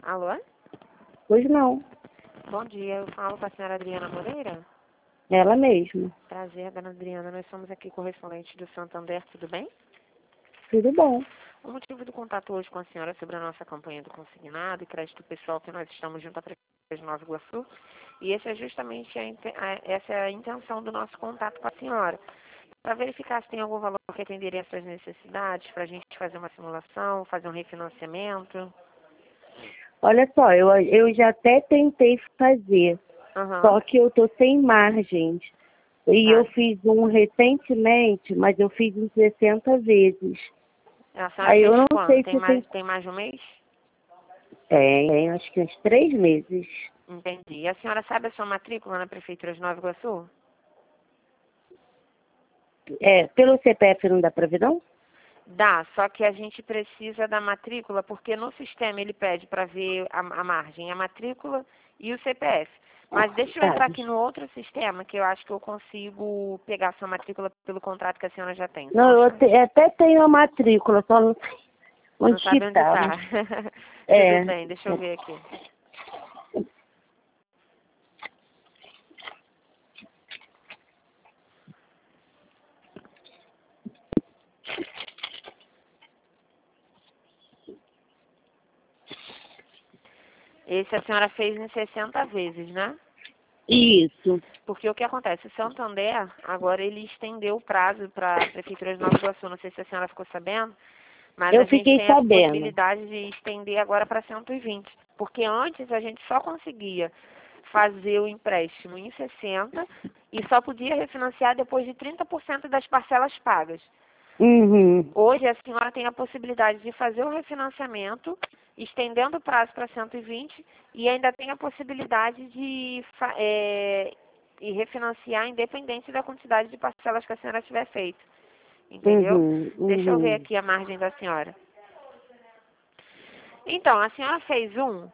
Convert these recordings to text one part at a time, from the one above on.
Alô? Pois não, Bom dia, eu falo com a senhora Adriana Moreira. ela mesma. Prazer, dona Adriana. Nós somos aqui correspondentes do Santander, tudo bem? Tudo bom. O motivo do contato hoje com a senhora é sobre a nossa campanha do consignado e crédito pessoal que nós estamos junto à Prefeitura de Nova Iguaçu. E esse é justamente essa é a intenção do nosso contato com a senhora. Para verificar se tem algum valor que atenderia às suas necessidades, para a gente fazer uma simulação, fazer um refinanciamento. Olha só, eu já até tentei fazer, Aham, só que eu tô sem margens. E eu tá. fiz um recentemente, mas eu fiz em 60 vezes. A senhora Aí eu fez não quando? sei se tem. Tem mais de um mês? Tem, acho que uns 3 meses. Entendi. E a senhora sabe a sua matrícula na Prefeitura de Nova Iguaçu? É, pelo CPF não dá pra ver, não? Dá, só que a gente precisa da matrícula, porque no sistema ele pede para ver a margem, a matrícula e o CPF. Mas deixa eu Tá. entrar aqui no outro sistema, que eu acho que eu consigo pegar sua matrícula pelo contrato que a senhora já tem. Só Não, um eu instante. até tenho a matrícula, só não sei Não onde que sabe onde tá. está. Tudo É. bem, deixa eu ver aqui. Esse a senhora fez em 60 vezes, né? Isso. Porque o que acontece? O Santander, agora ele estendeu o prazo para a Prefeitura de Nova Iguaçu. Não sei se a senhora ficou sabendo, mas a Eu gente fiquei tem a sabendo. possibilidade de estender agora para 120. Porque antes a gente só conseguia fazer o empréstimo em 60 e só podia refinanciar depois de 30% das parcelas pagas. Uhum. Hoje a senhora tem a possibilidade de fazer o refinanciamento, estendendo o prazo para 120 e ainda tem a possibilidade de e refinanciar independente da quantidade de parcelas que a senhora tiver feito. Entendeu? Uhum. Deixa eu ver Uhum. aqui a margem da senhora. Então, a senhora fez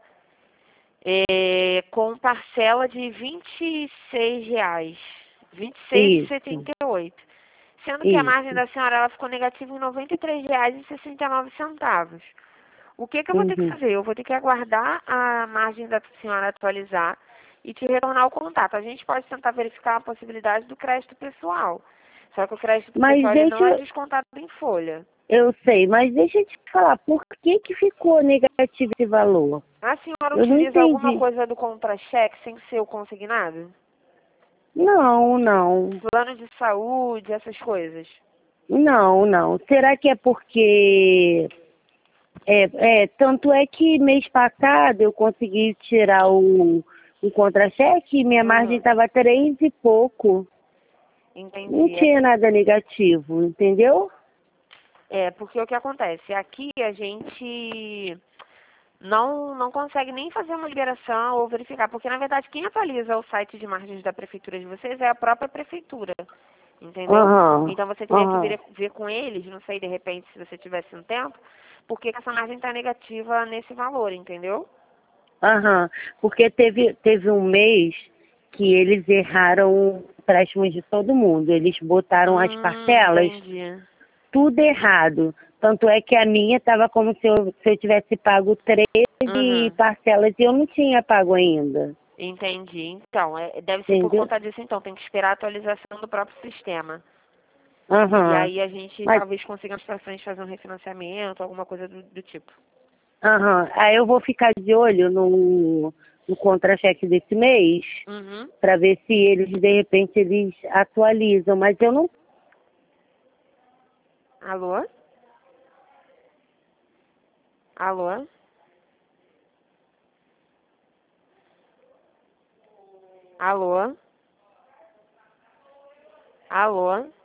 com parcela de R$ 26, Isso. 26,78. Sendo que a margem Isso. da senhora ela ficou negativa em R$ 93,69. O que eu vou ter que Uhum. fazer? Eu vou ter que aguardar a margem da senhora atualizar e te retornar o contato. A gente pode tentar verificar a possibilidade do crédito pessoal. Só que o crédito Mas pessoal ele não é deixa, descontado em folha. eu sei, mas deixa eu te falar, por que que ficou negativo esse valor? A senhora Eu não utiliza alguma entendi. coisa do contra-cheque sem ser o consignado? Não, não. Plano de saúde, essas coisas? Não, não. Será que é porque tanto é que mês passado eu consegui tirar o contra-cheque e minha margem Uhum. estava 3 e pouco. Não Entendi. tinha nada negativo, entendeu? Porque o que acontece? Aqui a gente não consegue nem fazer uma liberação ou verificar, porque na verdade quem atualiza o site de margens da prefeitura de vocês é a própria prefeitura, entendeu? Aham, Então você teria que aham, ver com eles, não sei, de repente, se você tivesse um tempo, porque essa margem está negativa nesse valor, entendeu? aham. Porque teve um mês que eles erraram empréstimos de todo mundo. Eles botaram as parcelas Entendi. tudo errado. Tanto é que a minha estava como se eu tivesse pago 13 Uhum. parcelas e eu não tinha pago ainda. Entendi. Então, deve ser por Entendeu? conta disso, então, tem que esperar a atualização do próprio sistema. E Aham. aí a gente Mas, talvez consiga mais pra frente fazer um refinanciamento, alguma coisa do tipo. aham. Aí eu vou ficar de olho no contra-cheque desse mês Uhum. para ver se eles, de repente, eles atualizam. Mas eu não. Alô? Alô? Alô? Alô?